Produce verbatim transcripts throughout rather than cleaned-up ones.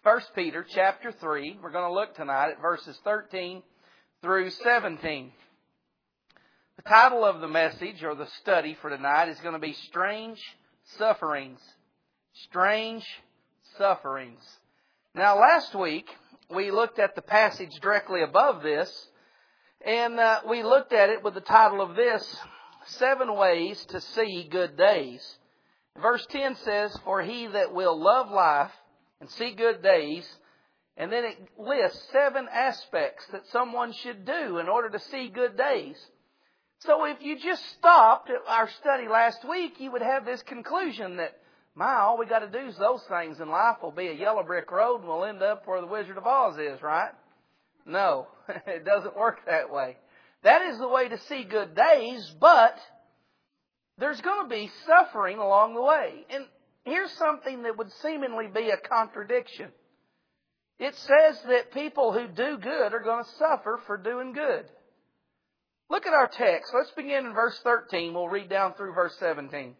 First Peter chapter three. We're going to look tonight at verses thirteen through seventeen. The title of the message or the study for tonight is going to be Strange Sufferings. Strange Sufferings. Now last week we looked at the passage directly above this, and uh, we looked at it with the title of this, Seven Ways to See Good Days. Verse ten says, "For he that will love life and see good days," and then it lists seven aspects that someone should do in order to see good days. So if you just stopped at our study last week, you would have this conclusion that, my, all we got to do is those things in life will be a yellow brick road and we'll end up where the Wizard of Oz is, right? No, it doesn't work that way. That is the way to see good days, but there's going to be suffering along the way. And here's something that would seemingly be a contradiction. It says that people who do good are going to suffer for doing good. Look at our text. Let's begin in verse thirteen. We'll read down through verse seventeen.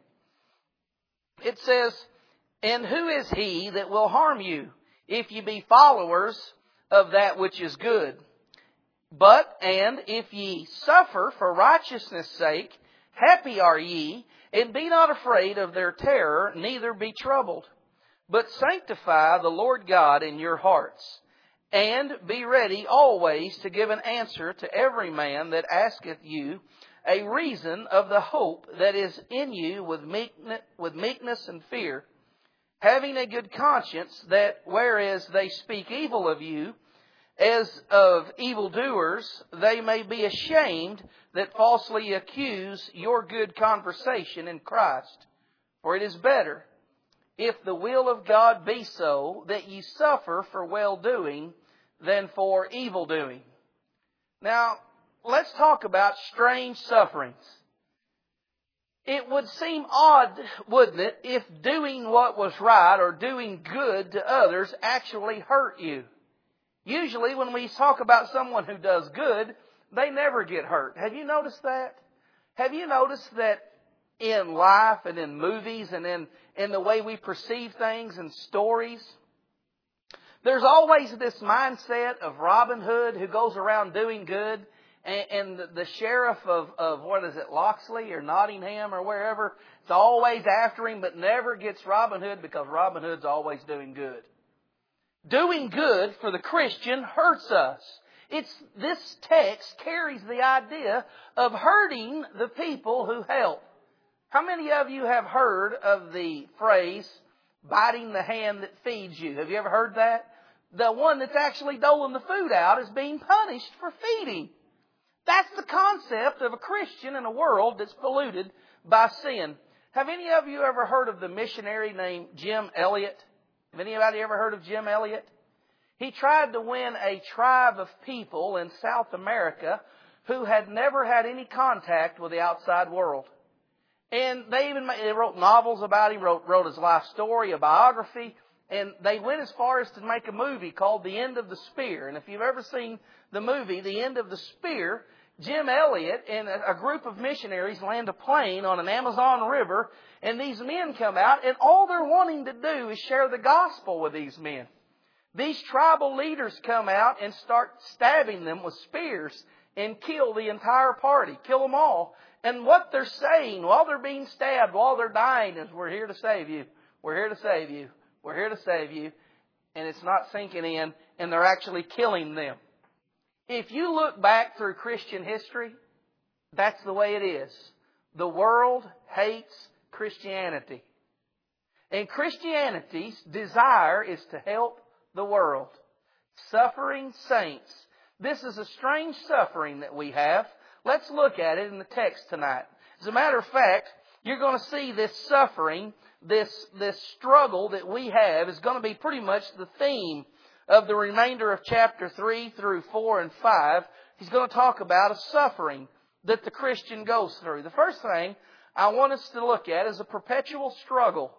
It says, "And who is he that will harm you, if ye be followers of that which is good? But, and if ye suffer for righteousness' sake, happy are ye, and be not afraid of their terror, neither be troubled. But sanctify the Lord God in your hearts, and be ready always to give an answer to every man that asketh you a reason of the hope that is in you with meekness, with meekness and fear, having a good conscience, that whereas they speak evil of you, as of evildoers, they may be ashamed that falsely accuse your good conversation in Christ. For it is better, if the will of God be so, that ye suffer for well-doing than for evil-doing." Now, let's talk about strange sufferings. It would seem odd, wouldn't it, if doing what was right or doing good to others actually hurt you. Usually when we talk about someone who does good, they never get hurt. Have you noticed that? Have you noticed that in life and in movies and in, in the way we perceive things and stories, there's always this mindset of Robin Hood who goes around doing good, and, and the, the sheriff of, of, what is it, Locksley or Nottingham or wherever, is always after him but never gets Robin Hood because Robin Hood's always doing good. Doing good for the Christian hurts us. It's, this text carries the idea of hurting the people who help. How many of you have heard of the phrase, biting the hand that feeds you? Have you ever heard that? The one that's actually doling the food out is being punished for feeding. That's the concept of a Christian in a world that's polluted by sin. Have any of you ever heard of the missionary named Jim Elliot? Have anybody ever heard of Jim Elliot? He tried to win a tribe of people in South America who had never had any contact with the outside world. And they even made, they wrote novels about him, wrote, wrote his life story, a biography, and they went as far as to make a movie called The End of the Spear. And if you've ever seen the movie The End of the Spear, Jim Elliot and a group of missionaries land a plane on an Amazon river, and these men come out, and all they're wanting to do is share the gospel with these men. These tribal leaders come out and start stabbing them with spears and kill the entire party, kill them all. And what they're saying while they're being stabbed, while they're dying, is, "We're here to save you. We're here to save you. We're here to save you." And it's not sinking in, and they're actually killing them. If you look back through Christian history, that's the way it is. The world hates Christianity. And Christianity's desire is to help the world. Suffering saints. This is a strange suffering that we have. Let's look at it in the text tonight. As a matter of fact, you're going to see this suffering, this, this struggle that we have is going to be pretty much the theme of the remainder of chapter three through four and five. He's going to talk about a suffering that the Christian goes through. The first thing I want us to look at is a perpetual struggle.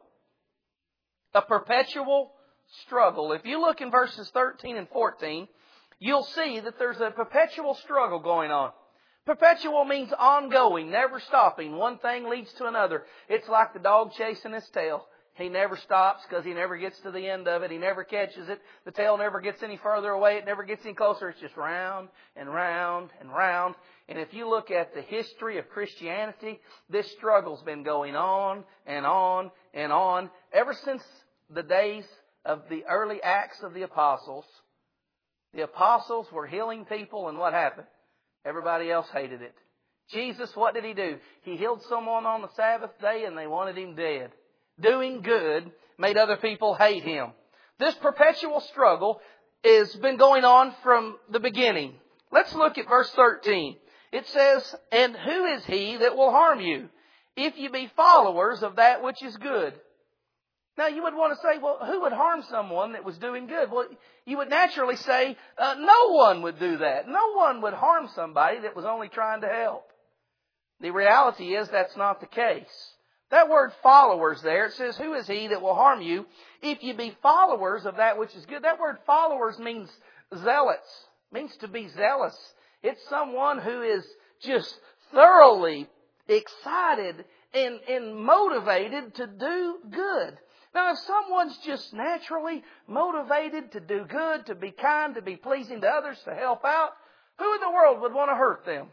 A perpetual struggle. If you look in verses thirteen and fourteen, you'll see that there's a perpetual struggle going on. Perpetual means ongoing, never stopping. One thing leads to another. It's like the dog chasing his tail. He never stops because He never gets to the end of it. He never catches it. The tail never gets any further away. It never gets any closer. It's just round and round and round. And if you look at the history of Christianity, this struggle's been going on and on and on ever since the days of the early Acts of the Apostles. The Apostles were healing people, and what happened? Everybody else hated it. Jesus, what did He do? He healed someone on the Sabbath day and they wanted Him dead. Doing good made other people hate Him. This perpetual struggle has been going on from the beginning. Let's look at verse thirteen. It says, "And who is he that will harm you, if you be followers of that which is good?" Now you would want to say, well, who would harm someone that was doing good? Well, you would naturally say, uh, no one would do that. No one would harm somebody that was only trying to help. The reality is that's not the case. That word followers there, it says, "Who is he that will harm you, if you be followers of that which is good?" That word followers means zealots, means to be zealous. It's someone who is just thoroughly excited and, and motivated to do good. Now, if someone's just naturally motivated to do good, to be kind, to be pleasing to others, to help out, who in the world would want to hurt them?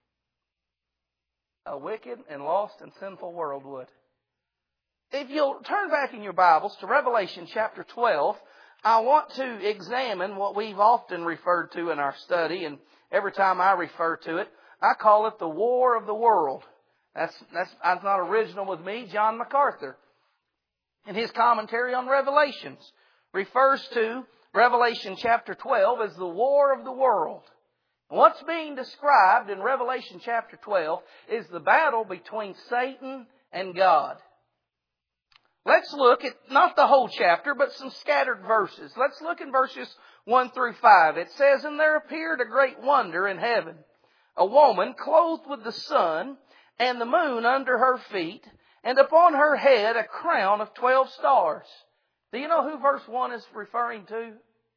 A wicked and lost and sinful world would. If you'll turn back in your Bibles to Revelation chapter twelve, I want to examine what we've often referred to in our study, and every time I refer to it, I call it the war of the world. That's, that's, that's not original with me. John MacArthur, in his commentary on Revelations, refers to Revelation chapter twelve as the war of the world. What's being described in Revelation chapter twelve is the battle between Satan and God. Let's look at not the whole chapter, but some scattered verses. Let's look in verses one through five. It says, "And there appeared a great wonder in heaven, a woman clothed with the sun, and the moon under her feet, and upon her head a crown of twelve stars." Do you know who verse one is referring to?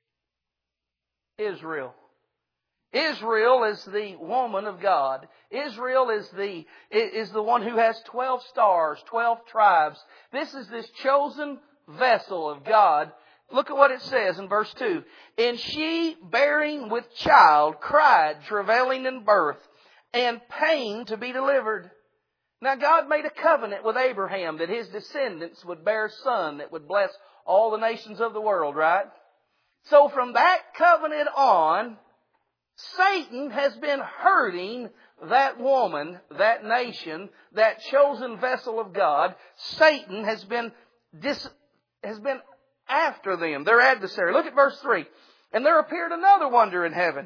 Israel. Israel is the woman of God. Israel is the, is the one who has twelve stars, twelve tribes. This is this chosen vessel of God. Look at what it says in verse two. "And she, bearing with child, cried, travailing in birth, and pain to be delivered." Now God made a covenant with Abraham that his descendants would bear a son that would bless all the nations of the world, right? So from that covenant on, Satan has been hurting that woman, that nation, that chosen vessel of God. Satan has been dis, has been after them, their adversary. Look at verse three. "And there appeared another wonder in heaven.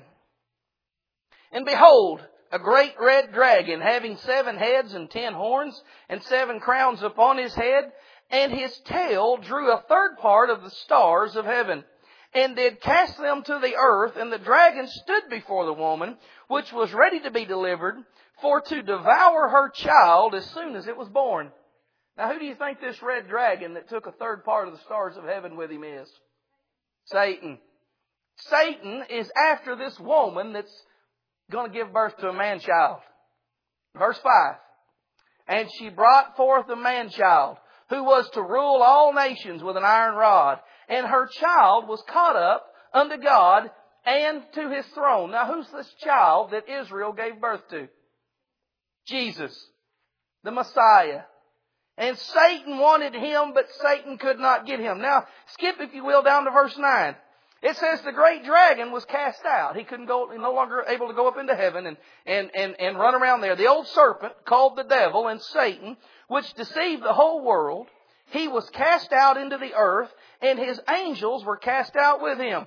And behold, a great red dragon, having seven heads and ten horns, and seven crowns upon his head, and his tail drew a third part of the stars of heaven, and did cast them to the earth. And the dragon stood before the woman, which was ready to be delivered, for to devour her child as soon as it was born." Now, who do you think this red dragon that took a third part of the stars of heaven with him is? Satan. Satan is after this woman that's going to give birth to a man-child. Verse five. "And she brought forth a man-child, who was to rule all nations with an iron rod. And her child was caught up unto God and to His throne." Now, who's this child that Israel gave birth to? Jesus, the Messiah. And Satan wanted Him, but Satan could not get Him. Now, skip, if you will, down to verse nine. It says the great dragon was cast out. He couldn't go, no longer able to go up into heaven and, and, and, and run around there. "The old serpent, called the devil and Satan, which deceived the whole world, he was cast out into the earth, and his angels were cast out with him.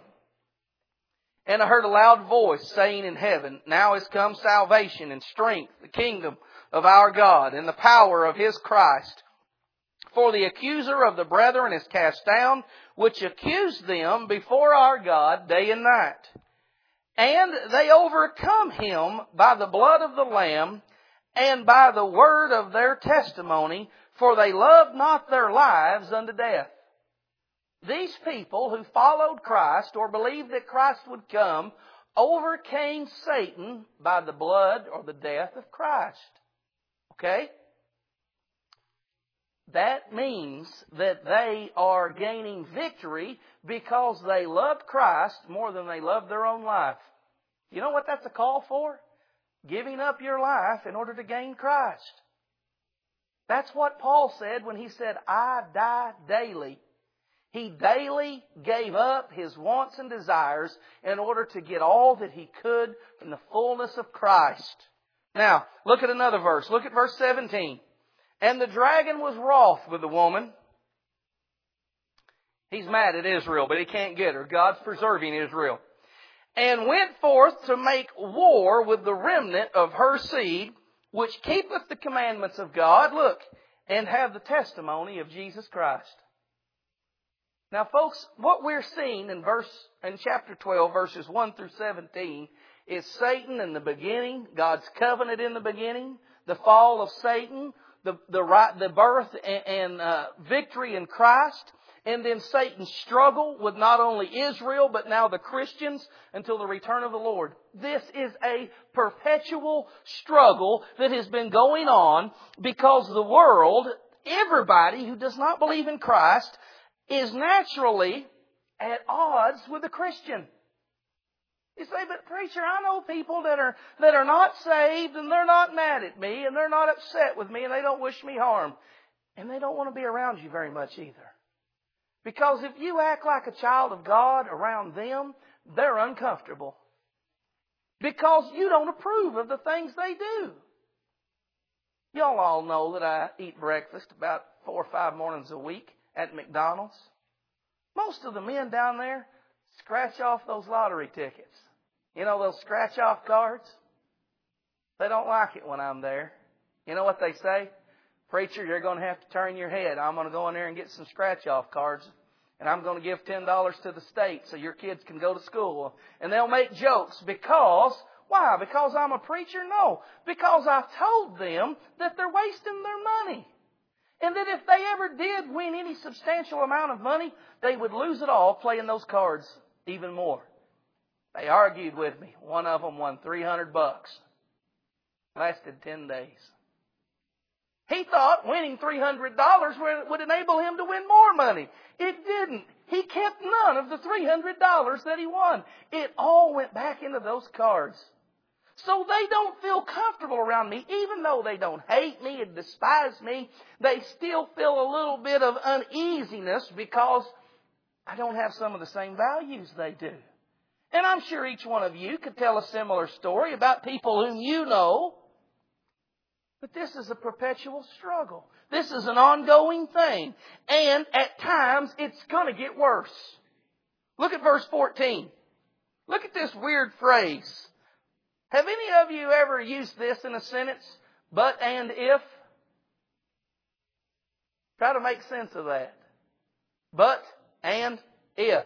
And I heard a loud voice saying in heaven, Now is come salvation and strength, the kingdom of our God, and the power of His Christ. For the accuser of the brethren is cast down, which accused them before our God day and night. And they overcome him by the blood of the Lamb and by the word of their testimony, for they loved not their lives unto death." These people who followed Christ or believed that Christ would come overcame Satan by the blood or the death of Christ. Okay? that means that they are gaining victory because they loved Christ more than they loved their own life. You know what that's a call for? Giving up your life in order to gain Christ. That's what Paul said when he said, I die daily. He daily gave up his wants and desires in order to get all that he could from the fullness of Christ. Now, look at another verse. Look at verse seventeen. And the dragon was wroth with the woman. He's mad at Israel, but he can't get her. God's preserving Israel. And went forth to make war with the remnant of her seed, which keepeth the commandments of God, look, and have the testimony of Jesus Christ. Now, folks, what we're seeing in verse in chapter twelve, verses one through seventeen, is Satan in the beginning, God's covenant in the beginning, the fall of Satan, the the, right, the birth and, and uh, victory in Christ, and then Satan's struggle with not only Israel, but now the Christians until the return of the Lord. This is a perpetual struggle that has been going on because the world, everybody who does not believe in Christ, is naturally at odds with the Christian. You say, but preacher, I know people that are that are not saved and they're not mad at me and they're not upset with me and they don't wish me harm. And they don't want to be around you very much either. Because if you act like a child of God around them, they're uncomfortable. Because you don't approve of the things they do. Y'all all know that I eat breakfast about four or five mornings a week at McDonald's. Most of the men down there scratch off those lottery tickets. You know, those scratch off cards? They don't like it when I'm there. You know what they say? Preacher, you're going to have to turn your head. I'm going to go in there and get some scratch off cards. And I'm going to give ten dollars to the state so your kids can go to school. And they'll make jokes because, why? Because I'm a preacher? No. Because I've told them that they're wasting their money. And that if they ever did win any substantial amount of money, they would lose it all playing those cards even more. They argued with me. One of them won three hundred bucks. Lasted ten days. He thought winning three hundred dollars would enable him to win more money. It didn't. He kept none of the three hundred dollars that he won. It all went back into those cards. So they don't feel comfortable around me. Even though they don't hate me and despise me, they still feel a little bit of uneasiness because I don't have some of the same values they do. And I'm sure each one of you could tell a similar story about people whom you know. But this is a perpetual struggle. This is an ongoing thing. And at times, it's going to get worse. Look at verse fourteen. Look at this weird phrase. Have any of you ever used this in a sentence? But and if? Try to make sense of that. But and if.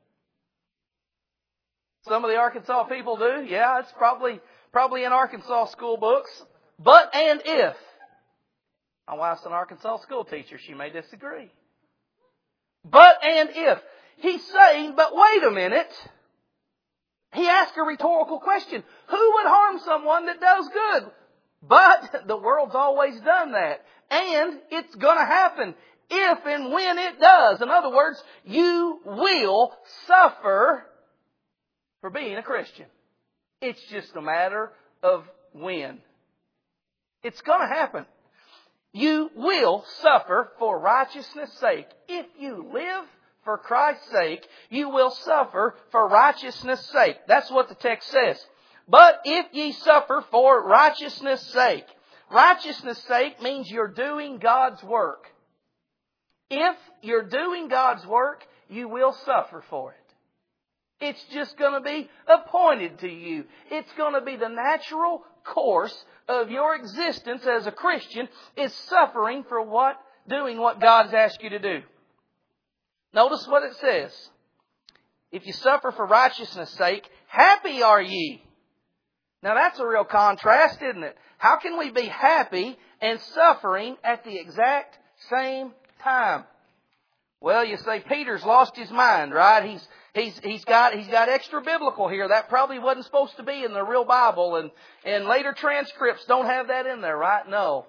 Some of the Arkansas people do. Yeah, it's probably probably in Arkansas school books. But and if. My wife's an Arkansas school teacher. She may disagree. But and if. He's saying, but wait a minute. He asked a rhetorical question. Who would harm someone that does good? But the world's always done that. And it's going to happen if and when it does. In other words, you will suffer for being a Christian. It's just a matter of when. It's going to happen. You will suffer for righteousness' sake. If you live for Christ's sake, you will suffer for righteousness' sake. That's what the text says. But if ye suffer for righteousness' sake, righteousness' sake means you're doing God's work. If you're doing God's work, you will suffer for it. It's just going to be appointed to you. It's going to be the natural course of your existence as a Christian is suffering for what, doing what God's asked you to do. Notice what it says. If you suffer for righteousness' sake, happy are ye. Now that's a real contrast, isn't it? How can we be happy and suffering at the exact same time? Well, you say Peter's lost his mind, right? He's he's he's got he's got extra biblical here. That probably wasn't supposed to be in the real Bible, and and later transcripts don't have that in there, right? No.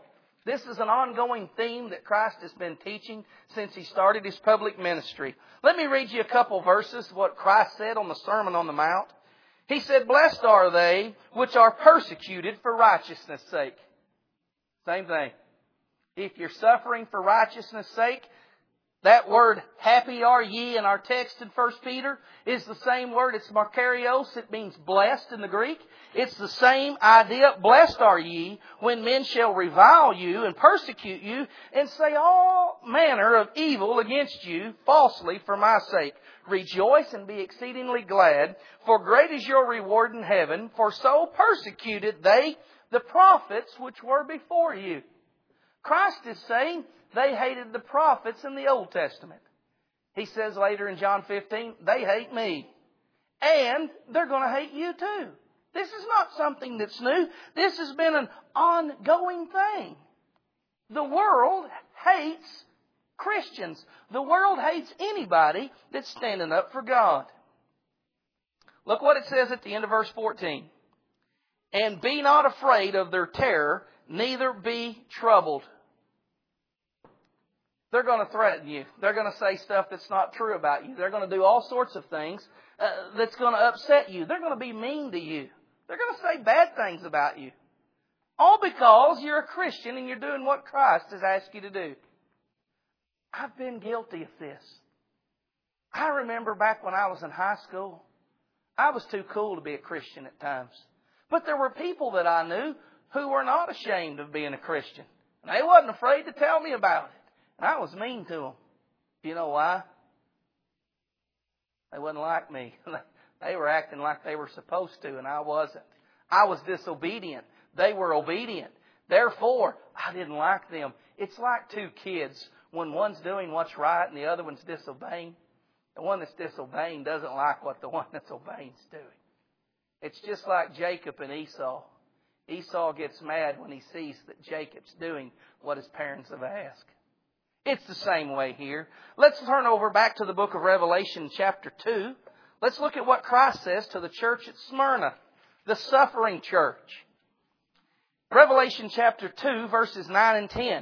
This is an ongoing theme that Christ has been teaching since He started His public ministry. Let me read you a couple verses of what Christ said on the Sermon on the Mount. He said, "Blessed are they which are persecuted for righteousness' sake." Same thing. If you're suffering for righteousness' sake, that word, happy are ye, in our text in First Peter, is the same word. It's makarios. It means blessed in the Greek. It's the same idea. Blessed are ye when men shall revile you and persecute you and say all manner of evil against you falsely for my sake. Rejoice and be exceedingly glad, for great is your reward in heaven, for so persecuted they the prophets which were before you. Christ is saying they hated the prophets in the Old Testament. He says later in John fifteen, they hate me. And they're going to hate you too. This is not something that's new. This has been an ongoing thing. The world hates Christians. The world hates anybody that's standing up for God. Look what it says at the end of verse fourteen. "And be not afraid of their terror, neither be troubled." They're going to threaten you. They're going to say stuff that's not true about you. They're going to do all sorts of things uh, that's going to upset you. They're going to be mean to you. They're going to say bad things about you. All because you're a Christian and you're doing what Christ has asked you to do. I've been guilty of this. I remember back when I was in high school, I was too cool to be a Christian at times. But there were people that I knew who were not ashamed of being a Christian. And they wasn't afraid to tell me about it. And I was mean to them. Do you know why? They wasn't like me. They were acting like they were supposed to, and I wasn't. I was disobedient. They were obedient. Therefore, I didn't like them. It's like two kids. When one's doing what's right and the other one's disobeying, the one that's disobeying doesn't like what the one that's obeying is doing. It's just like Jacob and Esau. Esau gets mad when he sees that Jacob's doing what his parents have asked. It's the same way here. Let's turn over back to the book of Revelation chapter two. Let's look at what Christ says to the church at Smyrna, the suffering church. Revelation chapter two, verses nine and ten.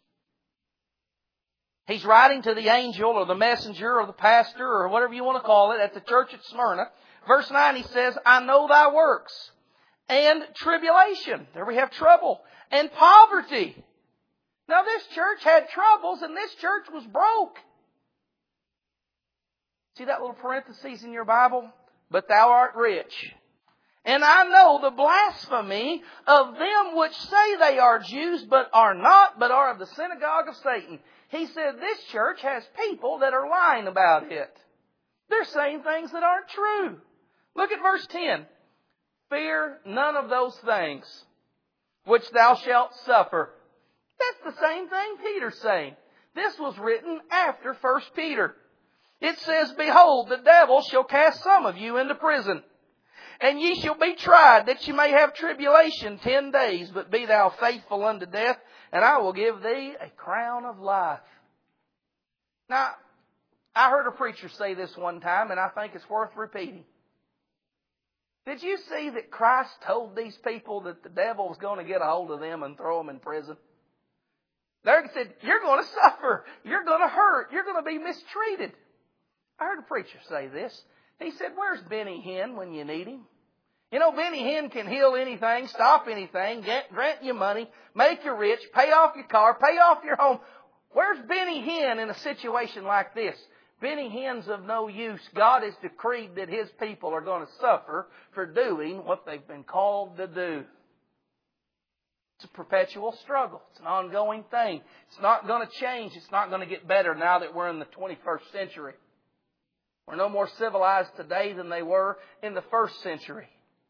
He's writing to the angel or the messenger or the pastor or whatever you want to call it at the church at Smyrna. Verse nine, he says, "I know thy works and tribulation." There we have trouble. "And poverty." Now this church had troubles and this church was broke. See that little parenthesis in your Bible? "But thou art rich. And I know the blasphemy of them which say they are Jews, but are not, but are of the synagogue of Satan." He said this church has people that are lying about it. They're saying things that aren't true. Look at verse ten. "Fear none of those things which thou shalt suffer." That's the same thing Peter's saying. This was written after First Peter. It says, "Behold, the devil shall cast some of you into prison. And ye shall be tried, that ye may have tribulation ten days. But be thou faithful unto death, and I will give thee a crown of life." Now, I heard a preacher say this one time, and I think it's worth repeating. Did you see that Christ told these people that the devil was going to get a hold of them and throw them in prison? They said, you're going to suffer. You're going to hurt. You're going to be mistreated. I heard a preacher say this. He said, "Where's Benny Hinn when you need him? You know, Benny Hinn can heal anything, stop anything, get, grant you money, make you rich, pay off your car, pay off your home. Where's Benny Hinn in a situation like this?" Benny Hinn's of no use. God has decreed that His people are going to suffer for doing what they've been called to do. It's a perpetual struggle. It's an ongoing thing. It's not going to change. It's not going to get better now that we're in the twenty-first century. We're no more civilized today than they were in the first century.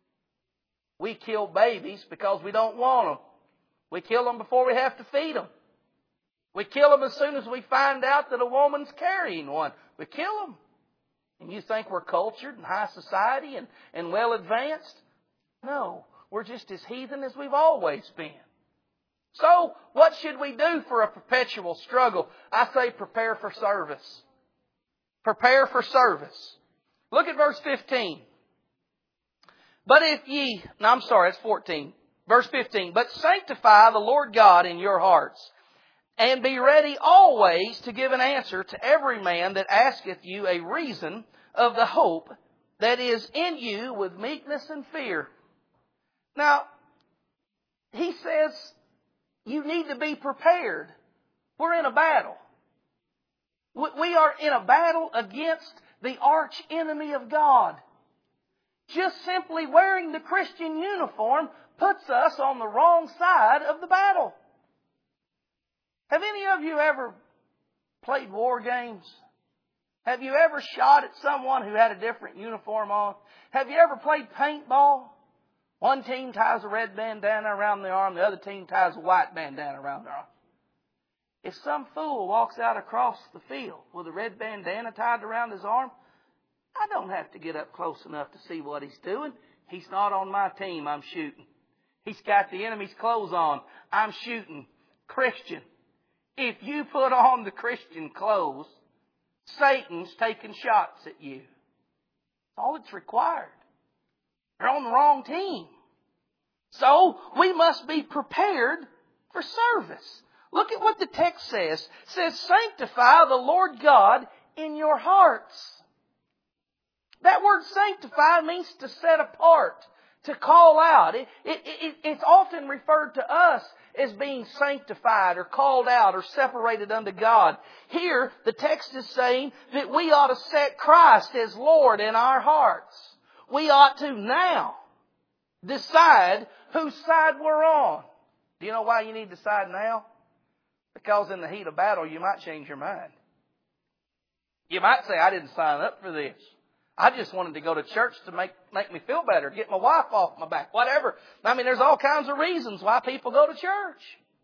We kill babies because we don't want them. We kill them before we have to feed them. We kill them as soon as we find out that a woman's carrying one. We kill them. And you think we're cultured and high society and, and well advanced? No, we're just as heathen as we've always been. So, what should we do for a perpetual struggle? I say prepare for service. Prepare for service. Look at verse fifteen. "But if ye..." No, I'm sorry, it's fourteen. Verse fifteen, but sanctify the Lord God in your hearts, and be ready always to give an answer to every man that asketh you a reason of the hope that is in you with meekness and fear. Now, he says you need to be prepared. We're in a battle. We are in a battle against the arch enemy of God. Just simply wearing the Christian uniform puts us on the wrong side of the battle. Have any of you ever played war games? Have you ever shot at someone who had a different uniform on? Have you ever played paintball? One team ties a red bandana around the arm, the other team ties a white bandana around their arm. If some fool walks out across the field with a red bandana tied around his arm, I don't have to get up close enough to see what he's doing. He's not on my team, I'm shooting. He's got the enemy's clothes on, I'm shooting. Christian, if you put on the Christian clothes, Satan's taking shots at you. That's all that's required. You're on the wrong team. So we must be prepared for service. Look at what the text says. It says, sanctify the Lord God in your hearts. That word sanctify means to set apart, to call out. It, it, it, it's often referred to us as being sanctified or called out or separated unto God. Here, the text is saying that we ought to set Christ as Lord in our hearts. We ought to now decide whose side we're on. Do you know why you need to decide now? Because in the heat of battle, you might change your mind. You might say, I didn't sign up for this. I just wanted to go to church to make, make me feel better, get my wife off my back, whatever. I mean, there's all kinds of reasons why people go to church.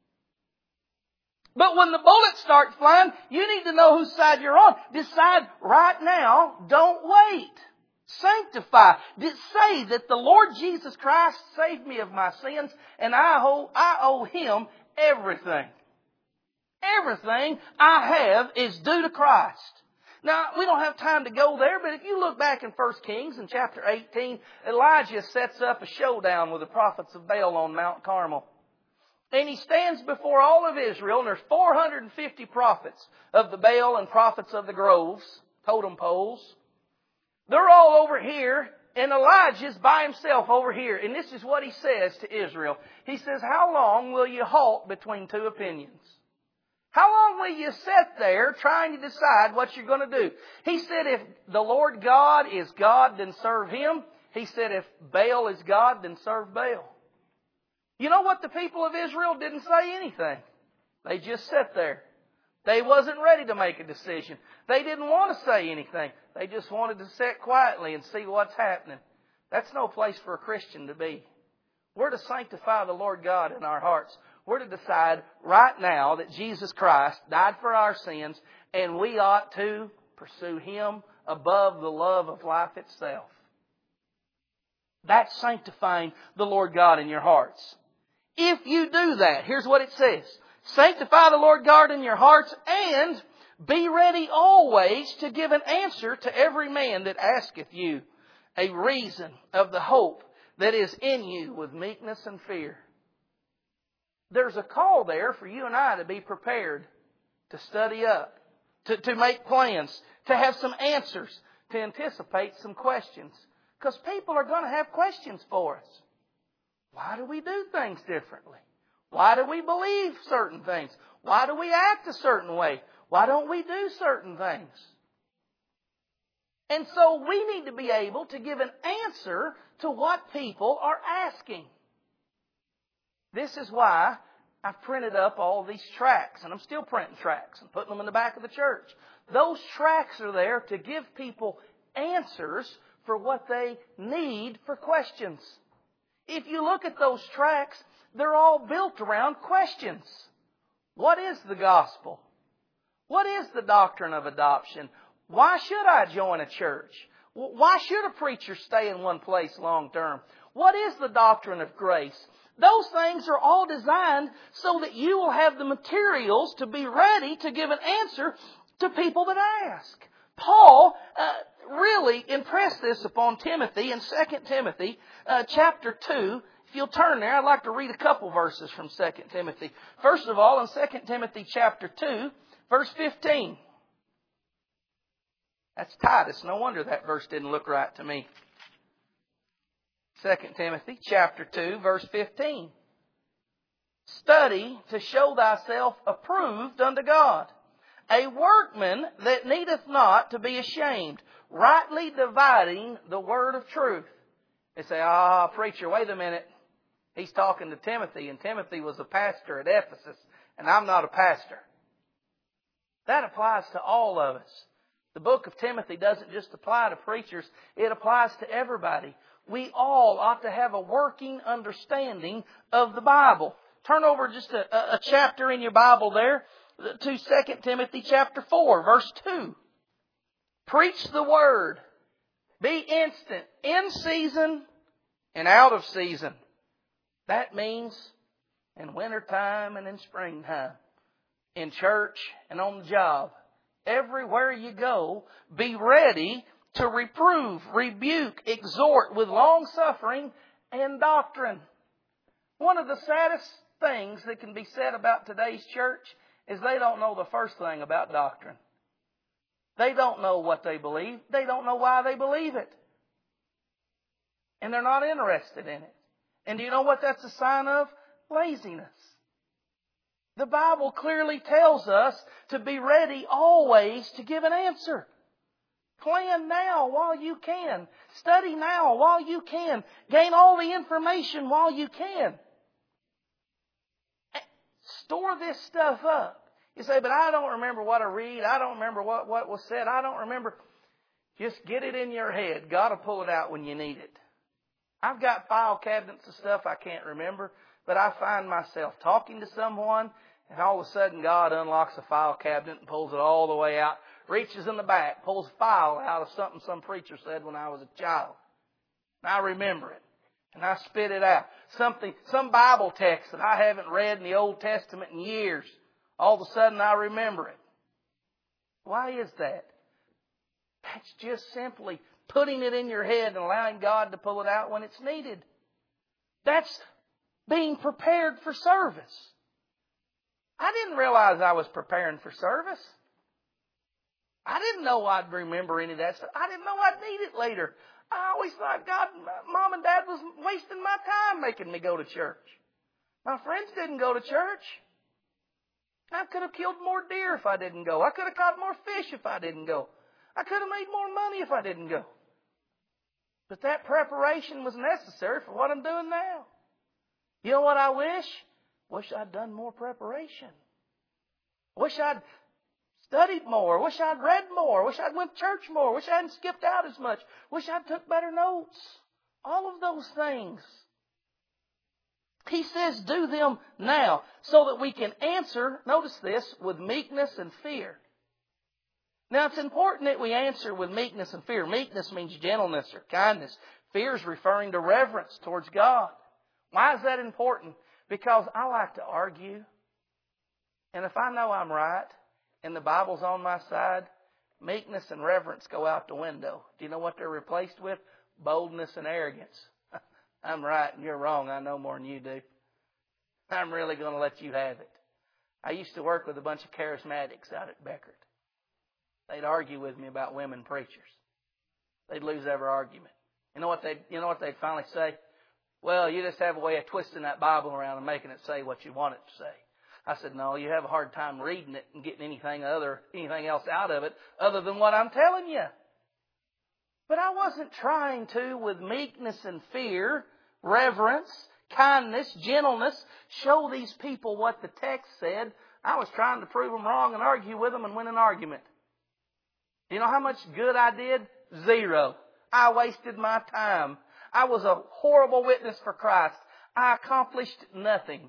But when the bullets start flying, you need to know whose side you're on. Decide right now. Don't wait. Sanctify. Say that the Lord Jesus Christ saved me of my sins, and I owe, I owe Him everything. Everything I have is due to Christ. Now, we don't have time to go there, but if you look back in First Kings in chapter eighteen, Elijah sets up a showdown with the prophets of Baal on Mount Carmel. And he stands before all of Israel, and there's four hundred fifty prophets of the Baal and prophets of the groves, totem poles. They're all over here, and Elijah's by himself over here. And this is what he says to Israel. He says, how long will you halt between two opinions? How long will you sit there trying to decide what you're going to do? He said, if the Lord God is God, then serve Him. He said, if Baal is God, then serve Baal. You know what? The people of Israel didn't say anything. They just sat there. They wasn't ready to make a decision. They didn't want to say anything. They just wanted to sit quietly and see what's happening. That's no place for a Christian to be. We're to sanctify the Lord God in our hearts. We're to decide right now that Jesus Christ died for our sins, and we ought to pursue Him above the love of life itself. That's sanctifying the Lord God in your hearts. If you do that, here's what it says. Sanctify the Lord God in your hearts, and be ready always to give an answer to every man that asketh you a reason of the hope that is in you with meekness and fear. There's a call there for you and I to be prepared, to study up, to, to make plans, to have some answers, to anticipate some questions. Because people are going to have questions for us. Why do we do things differently? Why do we believe certain things? Why do we act a certain way? Why don't we do certain things? And so we need to be able to give an answer to what people are asking. This is why I've printed up all these tracts, and I'm still printing tracts and putting them in the back of the church. Those tracts are there to give people answers for what they need for questions. If you look at those tracts, they're all built around questions. What is the gospel? What is the doctrine of adoption? Why should I join a church? Why should a preacher stay in one place long term? What is the doctrine of grace? Those things are all designed so that you will have the materials to be ready to give an answer to people that ask. Paul uh, really impressed this upon Timothy in Second Timothy uh, chapter two If you'll turn there, I'd like to read a couple verses from Second Timothy. First of all, in Second Timothy chapter two, verse fifteen. That's Titus. No wonder that verse didn't look right to me. Second Timothy chapter two, verse fifteen. Study to show thyself approved unto God, a workman that needeth not to be ashamed, rightly dividing the word of truth. They say, ah, preacher, wait a minute. He's talking to Timothy, and Timothy was a pastor at Ephesus, and I'm not a pastor. That applies to all of us. The book of Timothy doesn't just apply to preachers. It applies to everybody. We all ought to have a working understanding of the Bible. Turn over just a, a chapter in your Bible there to Second Timothy chapter four, verse two. Preach the word. Be instant, in season and out of season. That means in wintertime and in springtime. In church and on the job. Everywhere you go, be ready to reprove, rebuke, exhort with long suffering and doctrine. One of the saddest things that can be said about today's church is they don't know the first thing about doctrine. They don't know what they believe. They don't know why they believe it. And they're not interested in it. And do you know what that's a sign of? Laziness. The Bible clearly tells us to be ready always to give an answer. Plan now while you can. Study now while you can. Gain all the information while you can. Store this stuff up. You say, but I don't remember what I read. I don't remember what, what was said. I don't remember. Just get it in your head. God will pull it out when you need it. I've got file cabinets of stuff I can't remember, but I find myself talking to someone, and all of a sudden God unlocks a file cabinet and pulls it all the way out, reaches in the back, pulls a file out of something some preacher said when I was a child. And I remember it. And I spit it out. Something, some Bible text that I haven't read in the Old Testament in years. All of a sudden I remember it. Why is that? That's just simply putting it in your head and allowing God to pull it out when it's needed. That's being prepared for service. I didn't realize I was preparing for service. I didn't know I'd remember any of that stuff. I didn't know I'd need it later. I always thought God, Mom and Dad was wasting my time making me go to church. My friends didn't go to church. I could have killed more deer if I didn't go. I could have caught more fish if I didn't go. I could have made more money if I didn't go. But that preparation was necessary for what I'm doing now. You know what I wish? Wish I'd done more preparation. Wish I'd studied more. Wish I'd read more. Wish I'd went to church more. Wish I hadn't skipped out as much. Wish I'd took better notes. All of those things. He says do them now so that we can answer, notice this, with meekness and fear. Now it's important that we answer with meekness and fear. Meekness means gentleness or kindness. Fear is referring to reverence towards God. Why is that important? Because I like to argue. And if I know I'm right and the Bible's on my side, meekness and reverence go out the window. Do you know what they're replaced with? Boldness and arrogance. I'm right and you're wrong. I know more than you do. I'm really going to let you have it. I used to work with a bunch of charismatics out at Beckert. They'd argue with me about women preachers. They'd lose every argument. You know what they'd, you know what they'd finally say? Well, you just have a way of twisting that Bible around and making it say what you want it to say. I said, no, you have a hard time reading it and getting anything other, anything else out of it other than what I'm telling you. But I wasn't trying to, with meekness and fear, reverence, kindness, gentleness, show these people what the text said. I was trying to prove them wrong and argue with them and win an argument. Do you know how much good I did? Zero. I wasted my time. I was a horrible witness for Christ. I accomplished nothing.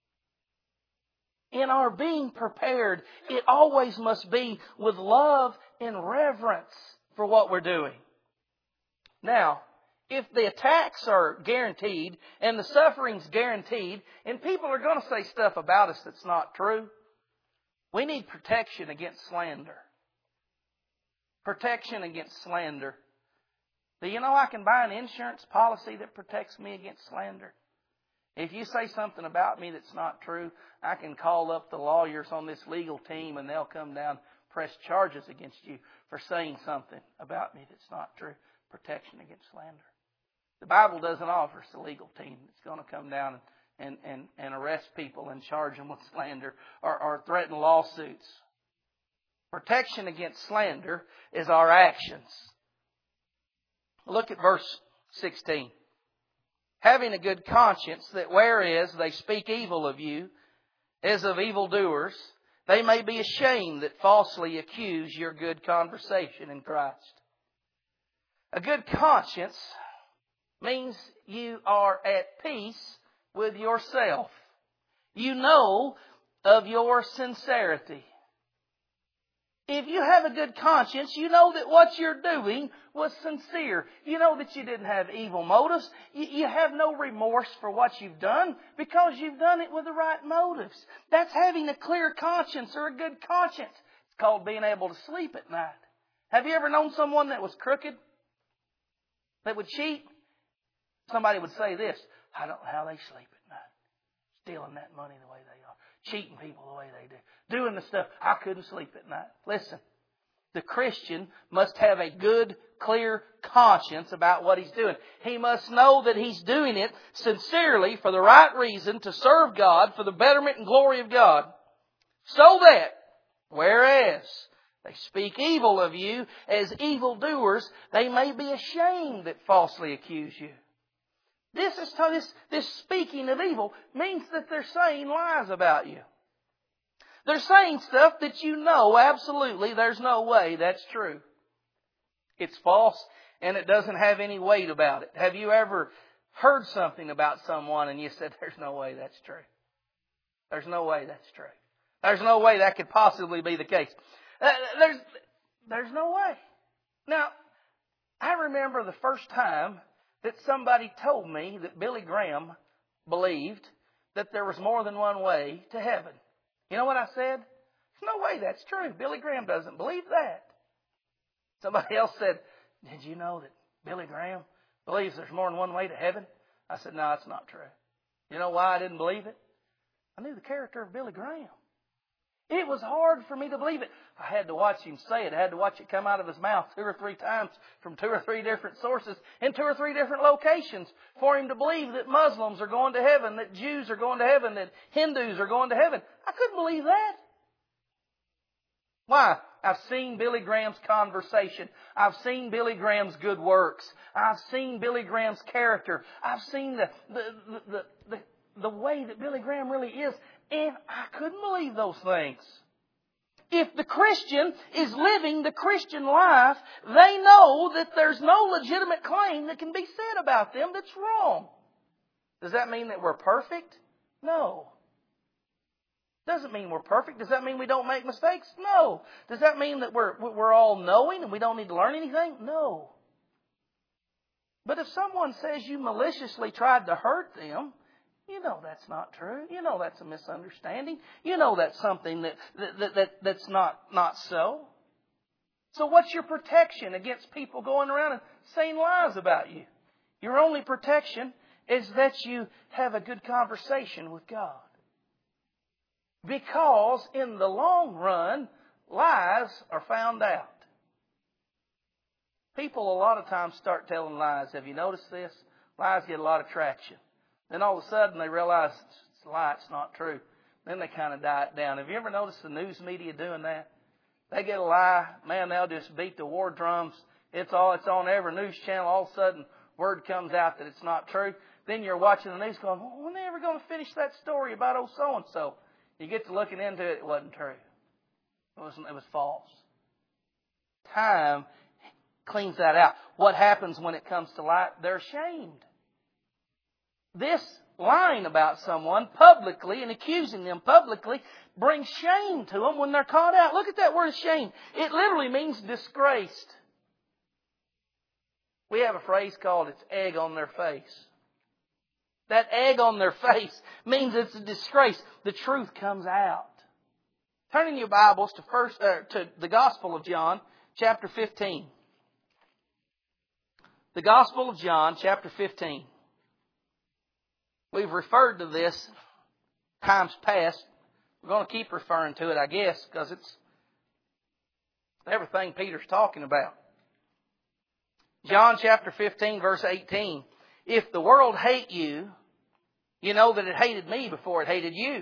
In our being prepared, it always must be with love and reverence for what we're doing. Now, if the attacks are guaranteed and the suffering's guaranteed and people are going to say stuff about us that's not true, we need protection against slander. Protection against slander. Do you know I can buy an insurance policy that protects me against slander? If you say something about me that's not true, I can call up the lawyers on this legal team and they'll come down, press charges against you for saying something about me that's not true. Protection against slander. The Bible doesn't offer us a legal team that's going to come down and, and, and arrest people and charge them with slander or, or threaten lawsuits. Protection against slander is our actions. Look at verse sixteen. Having a good conscience, that whereas they speak evil of you, as of evildoers, they may be ashamed that falsely accuse your good conversation in Christ. A good conscience means you are at peace with yourself. You know of your sincerity. If you have a good conscience, you know that what you're doing was sincere. You know that you didn't have evil motives. You have no remorse for what you've done because you've done it with the right motives. That's having a clear conscience or a good conscience. It's called being able to sleep at night. Have you ever known someone that was crooked? That would cheat? Somebody would say this, I don't know how they sleep at night. Stealing that money the way they are. Cheating people the way they do. Doing the stuff. I couldn't sleep at night. Listen, the Christian must have a good, clear conscience about what he's doing. He must know that he's doing it sincerely for the right reason to serve God for the betterment and glory of God. So that, whereas they speak evil of you as evildoers, they may be ashamed that falsely accuse you. This is this, this speaking of evil means that they're saying lies about you. They're saying stuff that you know absolutely there's no way that's true. It's false and it doesn't have any weight about it. Have you ever heard something about someone and you said, there's no way that's true? There's no way that's true. There's no way that could possibly be the case. Uh, there's, there's no way. Now, I remember the first time that somebody told me that Billy Graham believed that there was more than one way to heaven. You know what I said? There's no way that's true. Billy Graham doesn't believe that. Somebody else said, did you know that Billy Graham believes there's more than one way to heaven? I said, no, it's not true. You know why I didn't believe it? I knew the character of Billy Graham. It was hard for me to believe it. I had to watch him say it. I had to watch it come out of his mouth two or three times from two or three different sources in two or three different locations for him to believe that Muslims are going to heaven, that Jews are going to heaven, that Hindus are going to heaven. I couldn't believe that. Why? I've seen Billy Graham's conversation. I've seen Billy Graham's good works. I've seen Billy Graham's character. I've seen the the the the, the, the way that Billy Graham really is. And I couldn't believe those things. If the Christian is living the Christian life, they know that there's no legitimate claim that can be said about them that's wrong. Does that mean that we're perfect? No. Doesn't mean we're perfect. Does that mean we don't make mistakes? No. Does that mean that we're we're all knowing and we don't need to learn anything? No. But if someone says you maliciously tried to hurt them, you know that's not true. You know that's a misunderstanding. You know that's something that, that, that that's not, not so. So what's your protection against people going around and saying lies about you? Your only protection is that you have a good conversation with God. Because in the long run, lies are found out. People a lot of times start telling lies. Have you noticed this? Lies get a lot of traction. Then all of a sudden they realize it's a lie, it's not true. Then they kind of die it down. Have you ever noticed the news media doing that? They get a lie, man, they'll just beat the war drums. It's all it's on every news channel. All of a sudden, word comes out that it's not true. Then you're watching the news going, well, when are they ever going to finish that story about old so-and-so? You get to looking into it, it wasn't true. It was, it was false. Time cleans that out. What happens when it comes to light? They're ashamed. This lying about someone publicly and accusing them publicly brings shame to them when they're caught out. Look at that word shame. It literally means disgraced. We have a phrase called it's egg on their face. That egg on their face means it's a disgrace. The truth comes out. Turn in your Bibles to first uh, to the Gospel of John, chapter fifteen. The Gospel of John, chapter fifteen. We've referred to this times past. We're going to keep referring to it, I guess, because it's everything Peter's talking about. John chapter fifteen, verse eighteen. If the world hate you, you know that it hated me before it hated you.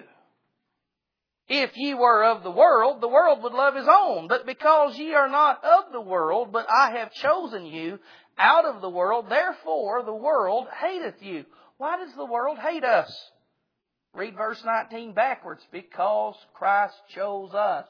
If ye were of the world, the world would love his own. But because ye are not of the world, but I have chosen you out of the world, therefore the world hateth you. Why does the world hate us? Read verse nineteen backwards. Because Christ chose us.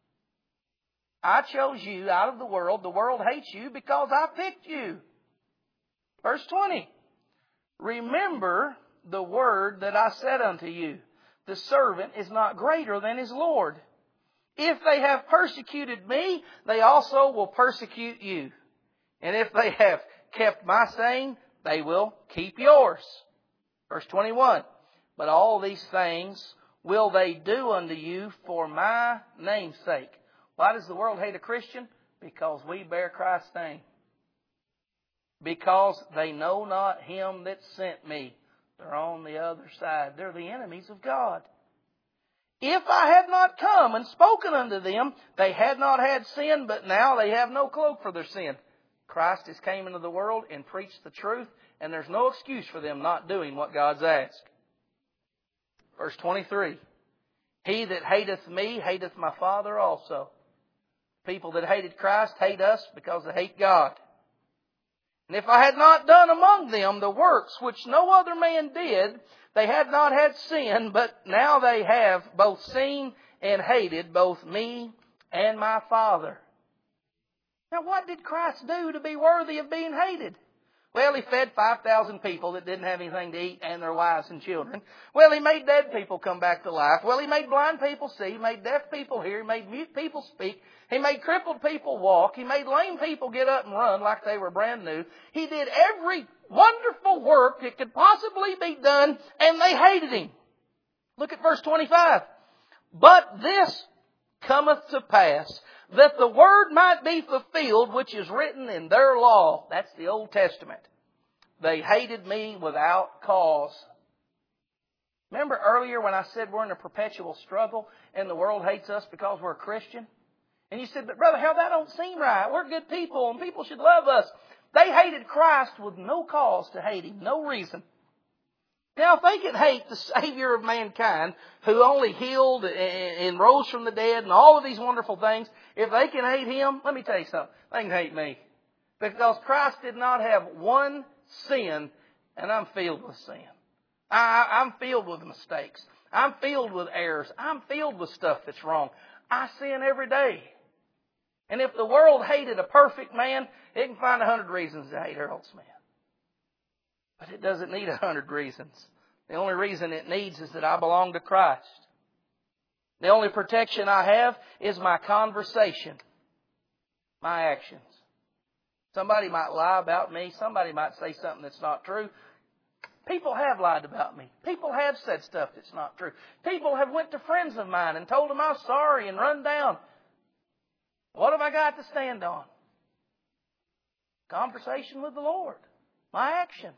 I chose you out of the world. The world hates you because I picked you. Verse twenty. Remember the word that I said unto you. The servant is not greater than his Lord. If they have persecuted me, they also will persecute you. And if they have kept my saying, they will keep yours. Verse twenty-one. But all these things will they do unto you for my name's sake. Why does the world hate a Christian? Because we bear Christ's name. Because they know not him that sent me. They're on the other side. They're the enemies of God. If I had not come and spoken unto them, they had not had sin, but now they have no cloak for their sin. Christ has came into the world and preached the truth, and there's no excuse for them not doing what God's asked. Verse twenty-three. He that hateth me hateth my Father also. People that hated Christ hate us because they hate God. And if I had not done among them the works which no other man did, they had not had sin, but now they have both seen and hated both me and my Father. Now what did Christ do to be worthy of being hated? Well, He fed five thousand people that didn't have anything to eat and their wives and children. Well, He made dead people come back to life. Well, He made blind people see. He made deaf people hear. He made mute people speak. He made crippled people walk. He made lame people get up and run like they were brand new. He did every wonderful work that could possibly be done, and they hated Him. Look at verse twenty-five. But this cometh to pass, that the word might be fulfilled, which is written in their law. That's the Old Testament. They hated me without cause. Remember earlier when I said we're in a perpetual struggle and the world hates us because we're a Christian? And you said, but Brother Harold, that don't seem right. We're good people and people should love us. They hated Christ with no cause to hate Him, no reason. Now, if they can hate the Savior of mankind, who only healed and rose from the dead and all of these wonderful things, if they can hate Him, let me tell you something, they can hate me. Because Christ did not have one sin, and I'm filled with sin. I, I'm filled with mistakes. I'm filled with errors. I'm filled with stuff that's wrong. I sin every day. And if the world hated a perfect man, it can find a hundred reasons to hate Harold Smith. But it doesn't need a hundred reasons. The only reason it needs is that I belong to Christ. The only protection I have is my conversation, my actions. Somebody might lie about me. Somebody might say something that's not true. People have lied about me. People have said stuff that's not true. People have went to friends of mine and told them I'm sorry and run down. What have I got to stand on? Conversation with the Lord. My actions.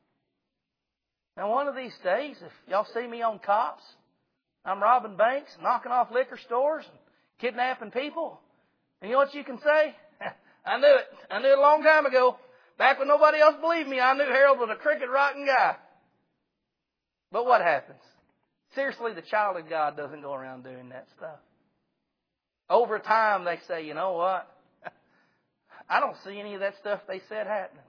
Now, one of these days, if y'all see me on cops, I'm robbing banks, knocking off liquor stores, and kidnapping people. And you know what you can say? I knew it. I knew it a long time ago. Back when nobody else believed me, I knew Harold was a cricket rocking guy. But what happens? Seriously, the child of God doesn't go around doing that stuff. Over time, they say, you know what? I don't see any of that stuff they said happening.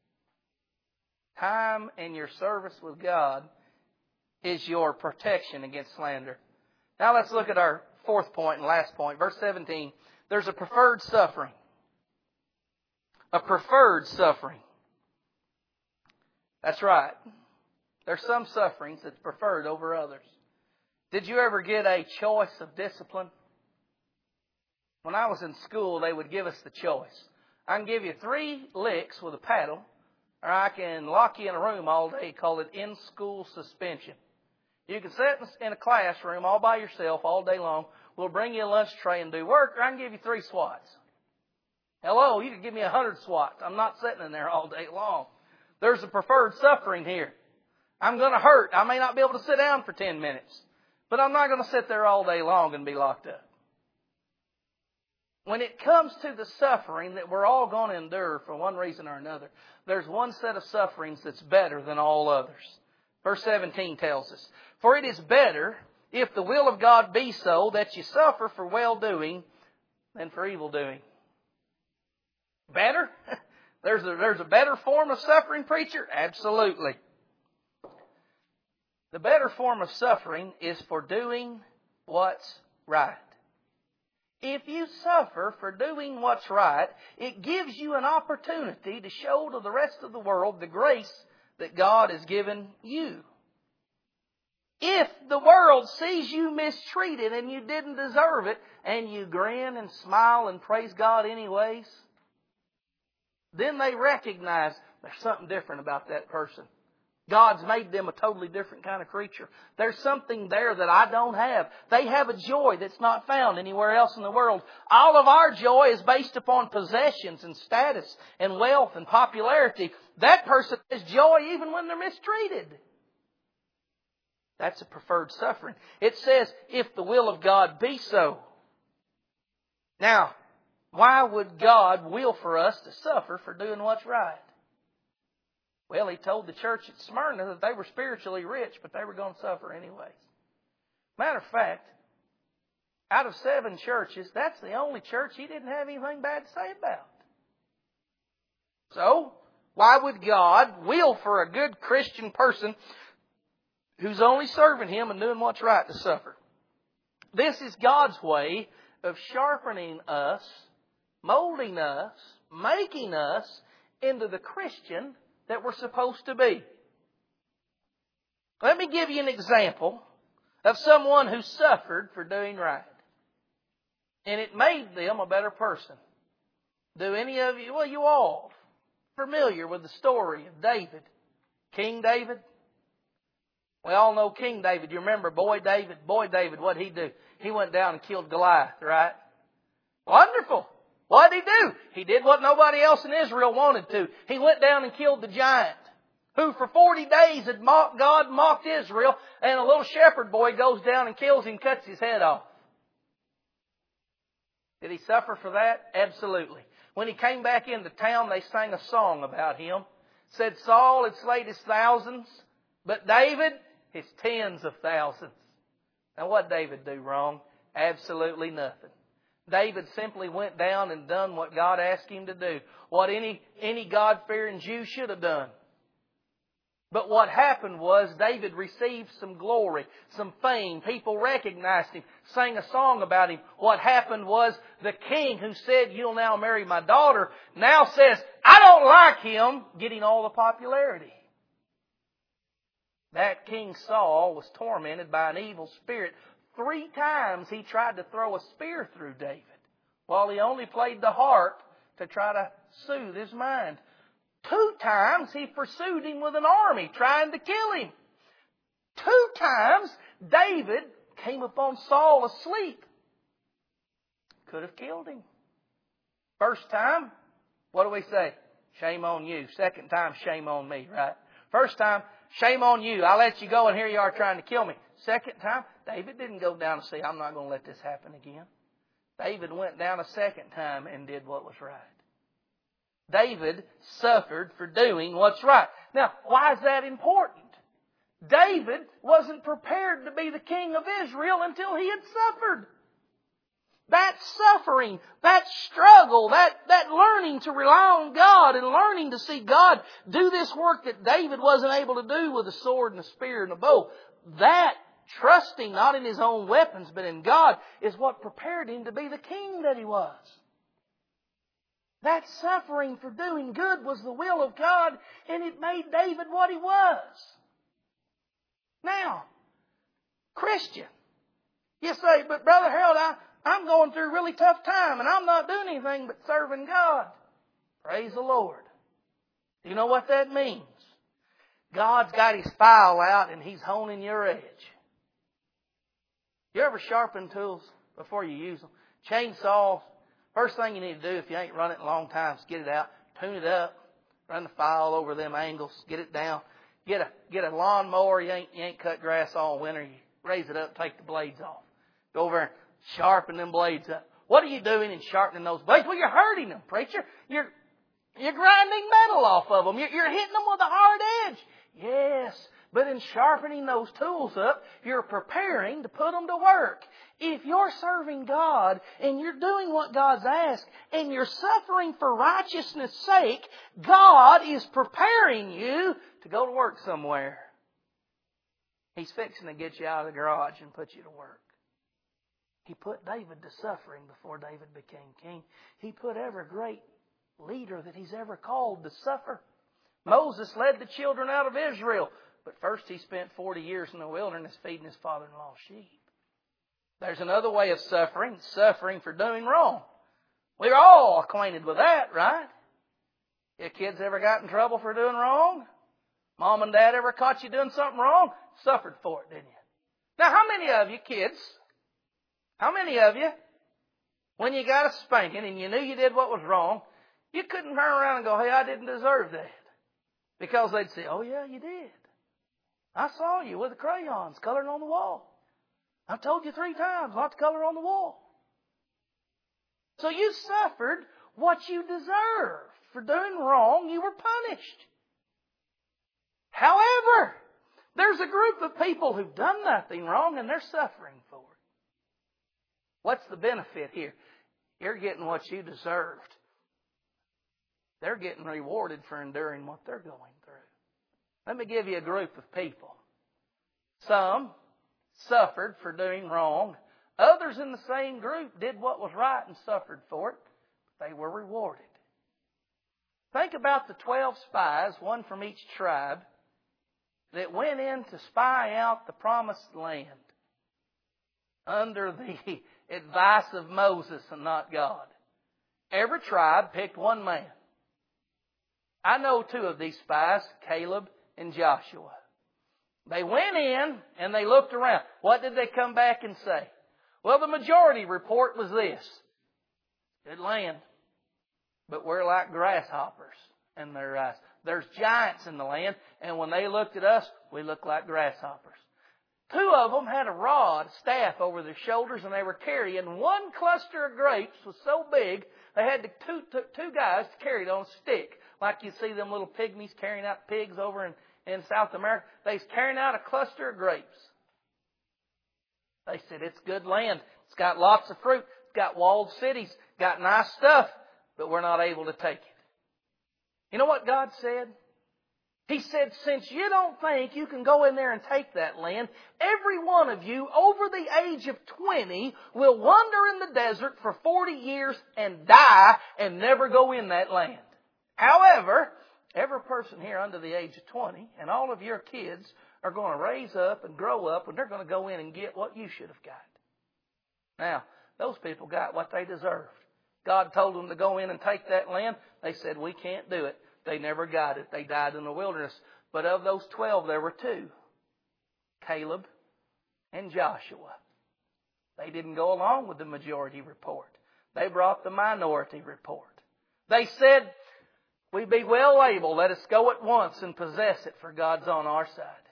Time and your service with God is your protection against slander. Now let's look at our fourth point and last point. Verse seventeen. There's a preferred suffering. A preferred suffering. That's right. There's some sufferings that's preferred over others. Did you ever get a choice of discipline? When I was in school, they would give us the choice. I can give you three licks with a paddle, or I can lock you in a room all day, call it in-school suspension. You can sit in a classroom all by yourself all day long. We'll bring you a lunch tray and do work, or I can give you three swats. Hello, you can give me a hundred swats. I'm not sitting in there all day long. There's a preferred suffering here. I'm going to hurt. I may not be able to sit down for ten minutes. But I'm not going to sit there all day long and be locked up. When it comes to the suffering that we're all going to endure for one reason or another, there's one set of sufferings that's better than all others. Verse seventeen tells us, "For it is better, if the will of God be so, that you suffer for well-doing than for evil-doing." Better? There's a, there's a better form of suffering, preacher? Absolutely. The better form of suffering is for doing what's right. If you suffer for doing what's right, it gives you an opportunity to show to the rest of the world the grace that God has given you. If the world sees you mistreated and you didn't deserve it, and you grin and smile and praise God anyways, then they recognize there's something different about that person. God's made them a totally different kind of creature. There's something there that I don't have. They have a joy that's not found anywhere else in the world. All of our joy is based upon possessions and status and wealth and popularity. That person has joy even when they're mistreated. That's a preferred suffering. It says, if the will of God be so. Now, why would God will for us to suffer for doing what's right? Well, He told the church at Smyrna that they were spiritually rich, but they were going to suffer anyways. Matter of fact, out of seven churches, that's the only church He didn't have anything bad to say about. So, why would God will for a good Christian person who's only serving Him and doing what's right to suffer? This is God's way of sharpening us, molding us, making us into the Christian that we're supposed to be. Let me give you an example of someone who suffered for doing right. And it made them a better person. Do any of you, well, you all familiar with the story of David, King David? We all know King David. You remember Boy David? Boy David, what did he do? He went down and killed Goliath, right? Wonderful. What did he do? He did what nobody else in Israel wanted to. He went down and killed the giant, who for forty days had mocked God, mocked Israel, and a little shepherd boy goes down and kills him, cuts his head off. Did he suffer for that? Absolutely. When he came back into town, they sang a song about him. It said, Saul had slain his thousands, but David, his tens of thousands. Now what did David do wrong? Absolutely nothing. David simply went down and done what God asked him to do. What any, any God-fearing Jew should have done. But what happened was David received some glory, some fame. People recognized him, sang a song about him. What happened was the king who said, you'll now marry my daughter, now says, I don't like him, getting all the popularity. That King Saul was tormented by an evil spirit. Three times he tried to throw a spear through David, while he only played the harp to try to soothe his mind. Two times he pursued him with an army, trying to kill him. Two times David came upon Saul asleep. Could have killed him. First time, what do we say? Shame on you. Second time, shame on me, right? First time, shame on you. I let you go and here you are trying to kill me. Second time, David didn't go down and say, I'm not going to let this happen again. David went down a second time and did what was right. David suffered for doing what's right. Now, why is that important? David wasn't prepared to be the king of Israel until he had suffered. That suffering, that struggle, that, that learning to rely on God and learning to see God do this work that David wasn't able to do with a sword and a spear and a bow, that trusting not in his own weapons but in God is what prepared him to be the king that he was. That suffering for doing good was the will of God, and it made David what he was. Now, Christian, you say, but Brother Harold, I, I'm going through a really tough time and I'm not doing anything but serving God. Praise the Lord. Do you know what that means? God's got His file out and He's honing your edge. You ever sharpen tools before you use them? Chainsaws. First thing you need to do if you ain't run it in a long time is get it out, tune it up, run the file over them angles, get it down. get a get a lawnmower. You ain't you ain't cut grass all winter. You raise it up, take the blades off. Go over and sharpen them blades up. What are you doing in sharpening those blades? Well, you're hurting them, preacher. You're you're grinding metal off of them. You're, you're hitting them with a hard edge. Yes, but in sharpening those tools up, you're preparing to put them to work. If you're serving God and you're doing what God's asked and you're suffering for righteousness' sake, God is preparing you to go to work somewhere. He's fixing to get you out of the garage and put you to work. He put David to suffering before David became king. He put every great leader that He's ever called to suffer. Moses led the children out of Israel, but first he spent forty years in the wilderness feeding his father-in-law's sheep. There's another way of suffering, suffering for doing wrong. We're all acquainted with that, right? Your kids ever got in trouble for doing wrong? Mom and Dad ever caught you doing something wrong? Suffered for it, didn't you? Now, how many of you kids, how many of you, when you got a spanking and you knew you did what was wrong, you couldn't turn around and go, hey, I didn't deserve that? Because they'd say, oh yeah, you did. I saw you with the crayons coloring on the wall. I've told you three times not to color on the wall. So you suffered what you deserved. For doing wrong, you were punished. However, there's a group of people who've done nothing wrong and they're suffering for it. What's the benefit here? You're getting what you deserved. They're getting rewarded for enduring what they're going through. Let me give you a group of people. Some suffered for doing wrong. Others in the same group did what was right and suffered for it. But they were rewarded. Think about the twelve spies, one from each tribe, that went in to spy out the promised land under the advice of Moses and not God. Every tribe picked one man. I know two of these spies, Caleb and Joshua. They went in and they looked around. What did they come back and say? Well, the majority report was this. Good land, but we're like grasshoppers in their eyes. There's giants in the land, and when they looked at us, we looked like grasshoppers. Two of them had a rod, a staff over their shoulders, and they were carrying one cluster of grapes was so big, they had to, two, two, two guys to carry it on a stick. Like you see them little pygmies carrying out pigs over in, in South America. They's carrying out a cluster of grapes. They said, it's good land. It's got lots of fruit. It's got walled cities. Got nice stuff. But we're not able to take it. You know what God said? He said, since you don't think you can go in there and take that land, every one of you over the age of twenty will wander in the desert for forty years and die and never go in that land. However, every person here under the age of twenty and all of your kids are going to raise up and grow up and they're going to go in and get what you should have got. Now, those people got what they deserved. God told them to go in and take that land. They said, we can't do it. They never got it. They died in the wilderness. But of those twelve, there were two. Caleb and Joshua. They didn't go along with the majority report. They brought the minority report. They said, we be well able, let us go at once and possess it, for God's on our side.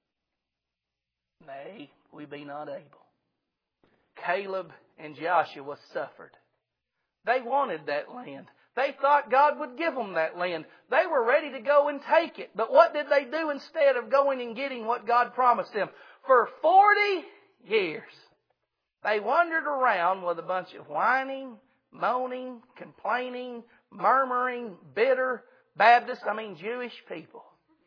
Nay, we be not able. Caleb and Joshua suffered. They wanted that land. They thought God would give them that land. They were ready to go and take it. But what did they do instead of going and getting what God promised them? For forty years, they wandered around with a bunch of whining, moaning, complaining, murmuring, bitter Baptist, I mean Jewish people.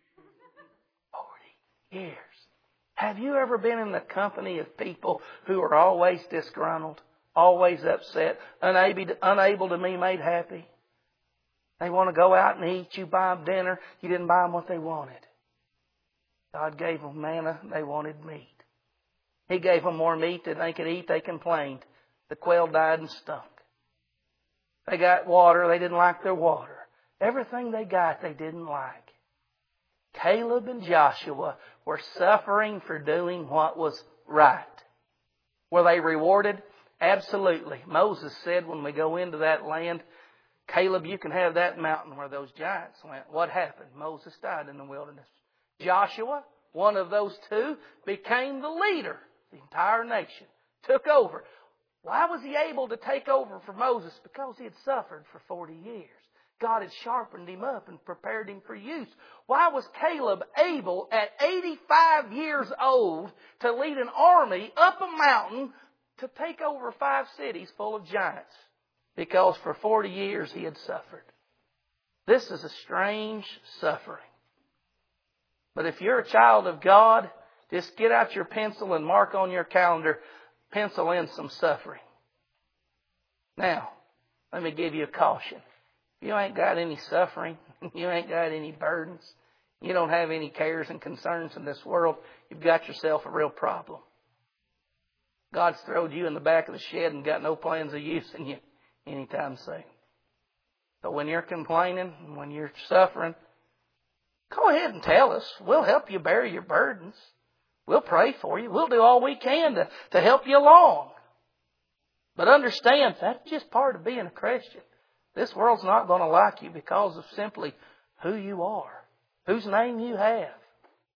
Forty years. Have you ever been in the company of people who are always disgruntled, always upset, unable to, unable to be made happy? They want to go out and eat. You buy them dinner. You didn't buy them what they wanted. God gave them manna. They wanted meat. He gave them more meat than they could eat. They complained. The quail died and stunk. They got water. They didn't like their water. Everything they got, they didn't like. Caleb and Joshua were suffering for doing what was right. Were they rewarded? Absolutely. Moses said when we go into that land, Caleb, you can have that mountain where those giants went. What happened? Moses died in the wilderness. Joshua, one of those two, became the leader. The entire nation took over. Why was he able to take over for Moses? Because he had suffered for forty years. God had sharpened him up and prepared him for use. Why was Caleb able at eighty-five years old to lead an army up a mountain to take over five cities full of giants? Because for forty years he had suffered. This is a strange suffering. But if you're a child of God, just get out your pencil and mark on your calendar, pencil in some suffering. Now, let me give you a caution. If you ain't got any suffering, you ain't got any burdens, you don't have any cares and concerns in this world, you've got yourself a real problem. God's thrown you in the back of the shed and got no plans of using you anytime soon. So when you're complaining, when you're suffering, go ahead and tell us. We'll help you bear your burdens. We'll pray for you. We'll do all we can to, to help you along. But understand, that's just part of being a Christian. This world's not going to like you because of simply who you are, whose name you have.